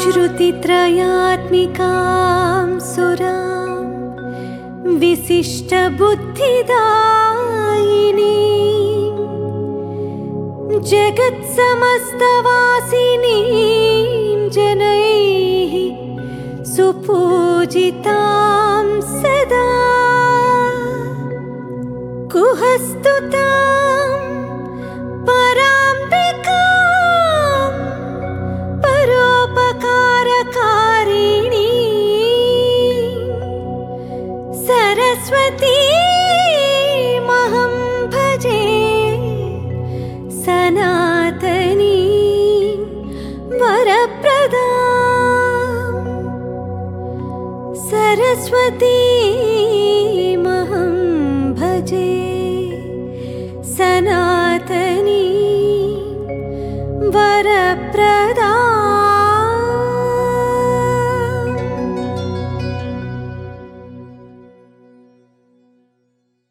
श्रुतित्रयात्मिकां सुरां विशिष्टबुद्धिदायिनीं जगत्समस्तवासिनीं जनैः सुपूजितां सदा कुहस्तुतां पराम्बिकां परोपकारकारिणीं सरस्वतीमहं भजे सनातनीं वरप्रदां सरस्वतीमहं भजे सनातनीं वरप्रदां।